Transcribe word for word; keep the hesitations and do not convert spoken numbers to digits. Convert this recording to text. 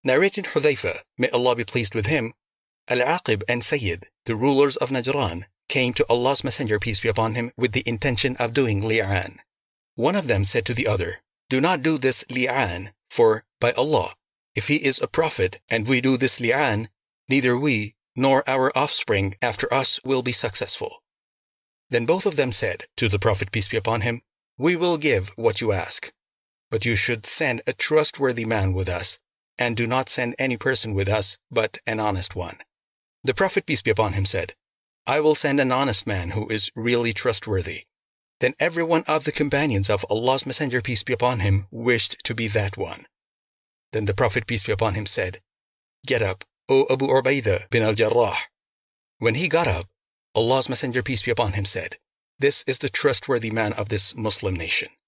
Narrating Hudhayfa, may Allah be pleased with him, Al-Aqib and Sayyid, the rulers of Najran, came to Allah's Messenger, peace be upon him, with the intention of doing li'an. One of them said to the other, "Do not do this li'an, for, by Allah, if he is a prophet and we do this li'an, neither we nor our offspring after us will be successful." Then both of them said to the Prophet, peace be upon him, "We will give what you ask, but you should send a trustworthy man with us, and do not send any person with us but an honest one." The Prophet, peace be upon him, said, "I will send an honest man who is really trustworthy." Then every one of the companions of Allah's Messenger, peace be upon him, wished to be that one. Then the Prophet, peace be upon him, said, "Get up, O Abu Ubaidah bin al-Jarrah." When he got up, Allah's Messenger, peace be upon him, said, "This is the trustworthy man of this Muslim nation."